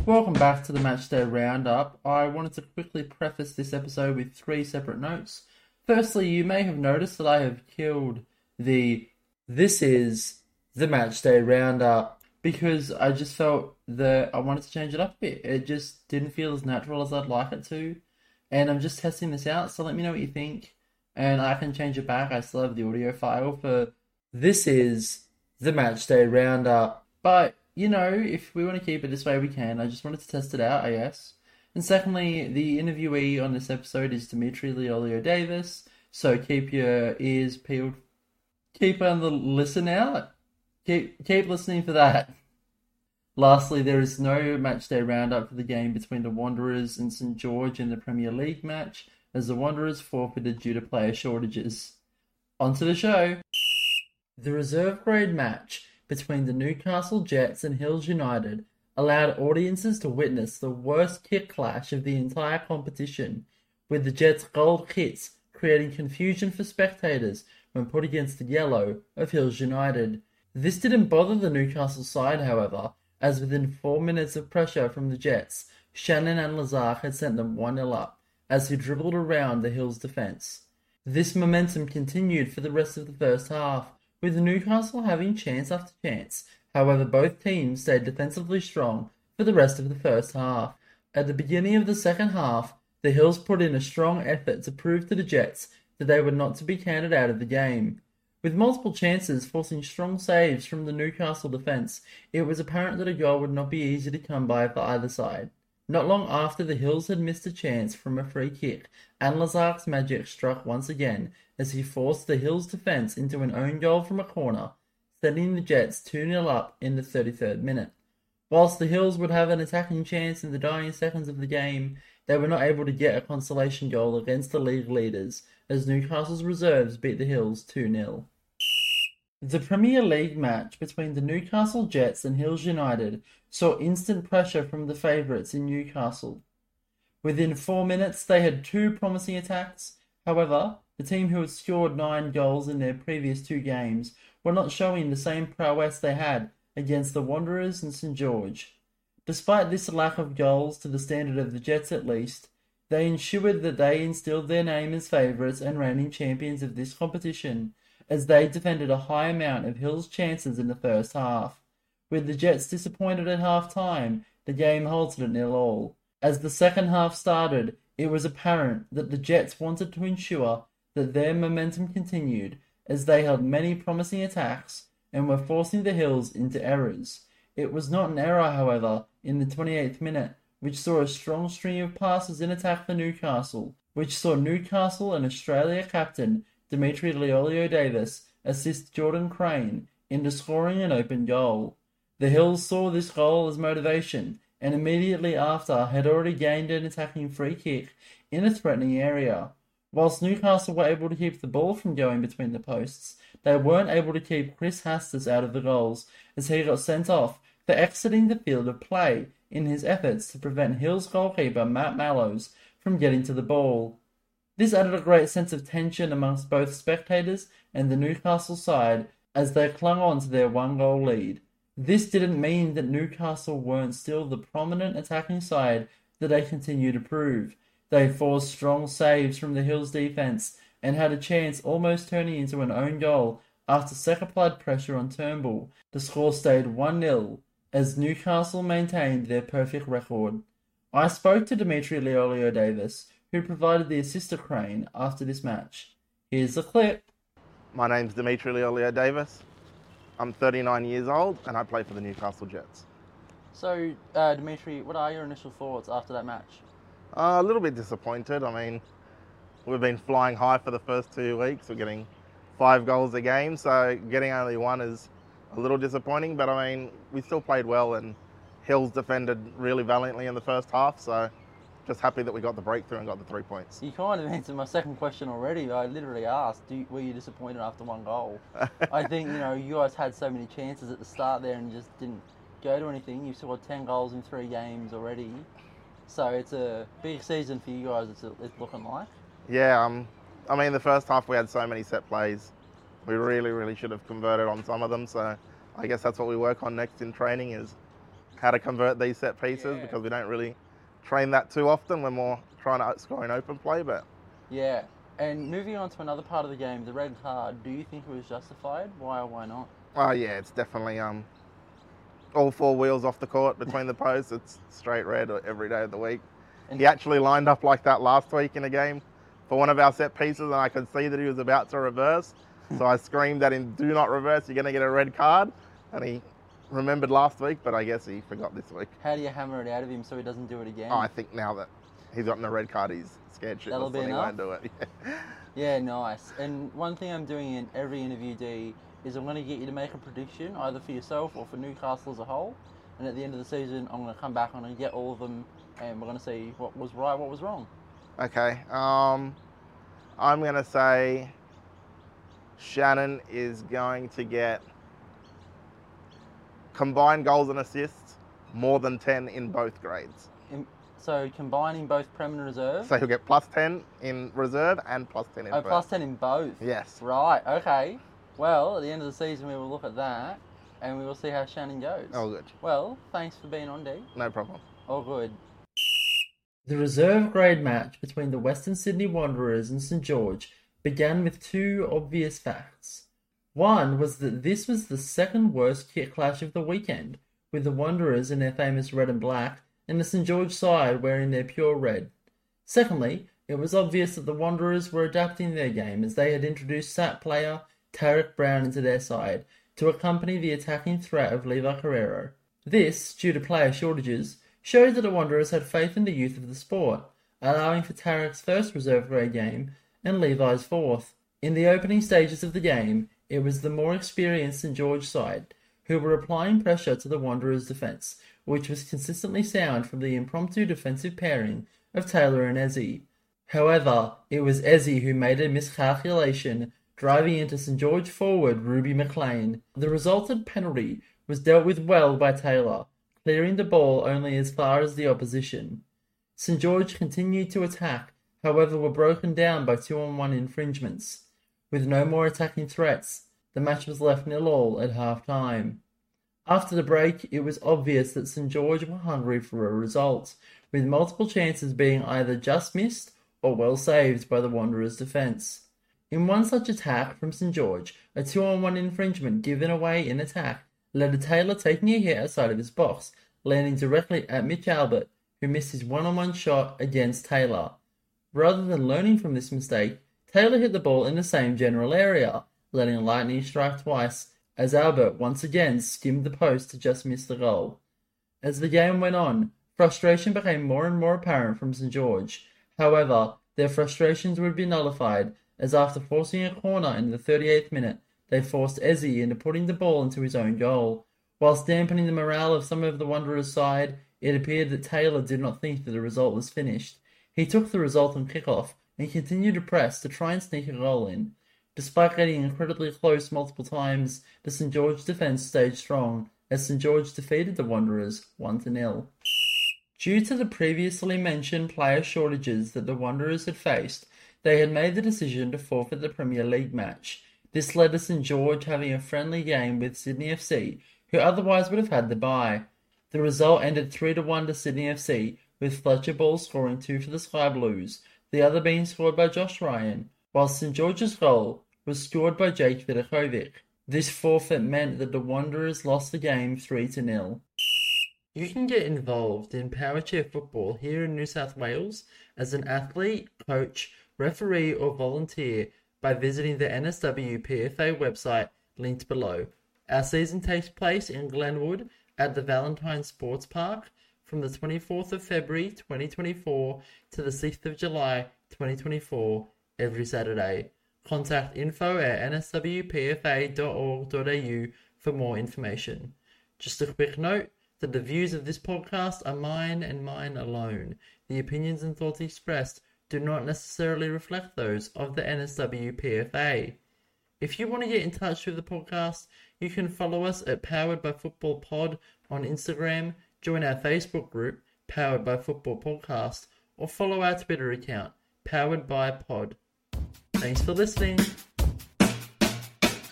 Welcome back to the Matchday Roundup. I wanted to quickly preface this episode with three separate notes. Firstly, you may have noticed that I have killed the "This is the Matchday Roundup" because I just felt that I wanted to change it up a bit. It just didn't feel as natural as I'd like it to, and I'm just testing this out, so let me know what you think, and I can change it back. I still have the audio file for "This is the Matchday Roundup," but if we want to keep it this way, we can. I just wanted to test it out, I guess. And secondly, the interviewee on this episode is Dimitri Liolio-Davis, so keep your ears peeled. Keep on the listen out. Keep listening for that. Lastly, there is no matchday roundup for the game between the Wanderers and St George in the Premier League match, as the Wanderers forfeited due to player shortages. On to the show. The reserve grade match between the Newcastle Jets and Hills United allowed audiences to witness the worst kick clash of the entire competition, with the Jets' gold kits creating confusion for spectators when put against the yellow of Hills United. This didn't bother the Newcastle side, however, as within 4 minutes of pressure from the Jets, Shannon and Lazare had sent them 1-0 up as he dribbled around the Hills defence. This momentum continued for the rest of the first half, with Newcastle having chance after chance. However, both teams stayed defensively strong for the rest of the first half. At the beginning of the second half, the Hills put in a strong effort to prove to the Jets that they were not to be counted out of the game. With multiple chances forcing strong saves from the Newcastle defence, it was apparent that a goal would not be easy to come by for either side. Not long after the Hills had missed a chance from a free kick, and Lazare's magic struck once again as he forced the Hills defence into an own goal from a corner, sending the Jets 2-0 up in the 33rd minute. Whilst the Hills would have an attacking chance in the dying seconds of the game, they were not able to get a consolation goal against the league leaders, as Newcastle's reserves beat the Hills 2-0. The Premier League match between the Newcastle Jets and Hills United saw instant pressure from the favourites in Newcastle. Within 4 minutes, they had two promising attacks. However, the team who had scored 9 goals in their previous 2 games were not showing the same prowess they had against the Wanderers and St George. Despite this lack of goals to the standard of the Jets at least, they ensured that they instilled their name as favourites and reigning champions of this competition, as they defended a high amount of Hills' chances in the first half. With the Jets disappointed at half-time, the game halted at 0-0. As the second half started, it was apparent that the Jets wanted to ensure that their momentum continued, as they held many promising attacks and were forcing the Hills into errors. It was not an error, however, in the 28th minute, which saw a strong string of passes in attack for Newcastle, which saw Newcastle and Australia captain Dimitri Liolio-Davis assist Jordan Crane into scoring an open goal. The Hills saw this goal as motivation, and immediately after had already gained an attacking free kick in a threatening area. Whilst Newcastle were able to keep the ball from going between the posts, they weren't able to keep Chris Hastis out of the goals, as he got sent off for exiting the field of play in his efforts to prevent Hills goalkeeper Matt Mallows from getting to the ball. This added a great sense of tension amongst both spectators and the Newcastle side as they clung on to their 1-goal lead. This didn't mean that Newcastle weren't still the prominent attacking side that they continue to prove. They forced strong saves from the Hills defence and had a chance almost turning into an own goal after Sek applied pressure on Turnbull. The score stayed 1-0 as Newcastle maintained their perfect record. I spoke to Dimitri Liolio-Davis, who provided the assist to Crane after this match. Here's the clip. My name's Dimitri Liolio-Davis. I'm 39 years old and I play for the Newcastle Jets. So, Dimitri, what are your initial thoughts after that match? A little bit disappointed. I mean, we've been flying high for the first 2 weeks. We're getting 5 goals a game, so getting only 1 is a little disappointing, but I mean, we still played well and Hills defended really valiantly in the first half, so just happy that we got the breakthrough and got the 3 points. You kind of answered my second question already. I literally asked, were you disappointed after 1 goal? I think, you guys had so many chances at the start there and just didn't go to anything. You've scored 10 goals in 3 games already. So it's a big season for you guys, it's looking like. Yeah, I mean, the first half we had so many set plays. We really should have converted on some of them, so I guess that's what we work on next in training, is how to convert these set pieces because we don't really train that too often. We're more trying to score in open play, but Yeah. And moving on to another part of the game, the red card, do you think it was justified? Why or why not? oh yeah, it's definitely all four wheels off the court between the posts. It's straight red every day of the week. And He actually lined up like that last week in a game for one of our set pieces, and I could see that he was about to reverse. So I screamed at him, "Do not reverse, you're going to get a red card." And he remembered last week, but I guess he forgot this week. how do you hammer it out of him so he doesn't do it again? Oh, I think now that he's gotten a red card, he's scared shitless. That'll be and he enough? won't do it. Yeah, nice. And one thing I'm doing in every interview, D, is I'm going to get you to make a prediction, either for yourself or for Newcastle as a whole. And at the end of the season, I'm going to come back on and get all of them, and we're going to see what was right, what was wrong. Okay. I'm going to say Shannon is going to get combined goals and assists more than 10 in both grades. So combining both Prem and Reserve? So he'll get plus 10 in reserve and plus 10 in Oh, first. plus 10 in both? Yes. Right, okay. Well, at the end of the season, we will look at that, and we will see how Shannon goes. All good. Well, thanks for being on, D. No problem. All good. The reserve grade match between the Western Sydney Wanderers and St George began with two obvious facts. One was that this was the second worst kit clash of the weekend, with the Wanderers in their famous red and black, and the St George side wearing their pure red. Secondly, it was obvious that the Wanderers were adapting their game as they had introduced SAT player Tarek Brown into their side to accompany the attacking threat of Levi Carrero. This, due to player shortages, showed that the Wanderers had faith in the youth of the sport, allowing for Tarek's first reserve grade game and Levi's fourth. In the opening stages of the game, it was the more experienced St George side who were applying pressure to the Wanderers' defence, which was consistently sound from the impromptu defensive pairing of Taylor and Eze. However, it was Eze who made a miscalculation, driving into St George forward Ruby McLean. The resultant penalty was dealt with well by Taylor, clearing the ball only as far as the opposition. St George continued to attack, however were broken down by 2-on-1 infringements. With no more attacking threats, the match was left 0-0 at half-time. After the break, it was obvious that St George were hungry for a result, with multiple chances being either just missed or well saved by the Wanderers' defence. In one such attack from St George, a 2-on-1 infringement given away in attack led to Taylor taking a hit outside of his box, landing directly at Mitch Albert, who missed his 1-on-1 shot against Taylor. Rather than learning from this mistake, Taylor hit the ball in the same general area, letting lightning strike twice, as Albert once again skimmed the post to just miss the goal. As the game went on, frustration became more and more apparent from St George. However, their frustrations would be nullified, as after forcing a corner in the 38th minute, they forced Eze into putting the ball into his own goal. Whilst dampening the morale of some of the Wanderers' side, it appeared that Taylor did not think that the result was finished. He took the resultant kickoff and continued to press to try and sneak a goal in. Despite getting incredibly close multiple times, the St George defence stayed strong, as St George defeated the Wanderers 1-0. Due to the previously mentioned player shortages that the Wanderers had faced, they had made the decision to forfeit the Premier League match. This led to St George having a friendly game with Sydney FC, who otherwise would have had the bye. The result ended 3-1 to Sydney FC, with Fletcher Ball scoring 2 for the Sky Blues, the other being scored by Josh Ryan, while St George's goal was scored by Jake Vidakovic. This forfeit meant that the Wanderers lost the game 3-0. You can get involved in Powerchair football here in New South Wales as an athlete, coach, referee or volunteer by visiting the NSW PFA website linked below. Our season takes place in Glenwood at the Valentine Sports Park from the 24th of February 2024 to the 6th of July 2024 every Saturday. Contact info@nswpfa.org.au for more information. Just a quick note that the views of this podcast are mine and mine alone. The opinions and thoughts expressed do not necessarily reflect those of the NSW PFA. If you want to get in touch with the podcast, you can follow us at Powered by Football Pod on Instagram, join our Facebook group, Powered by Football Podcast, or follow our Twitter account, Powered by Pod. Thanks for listening.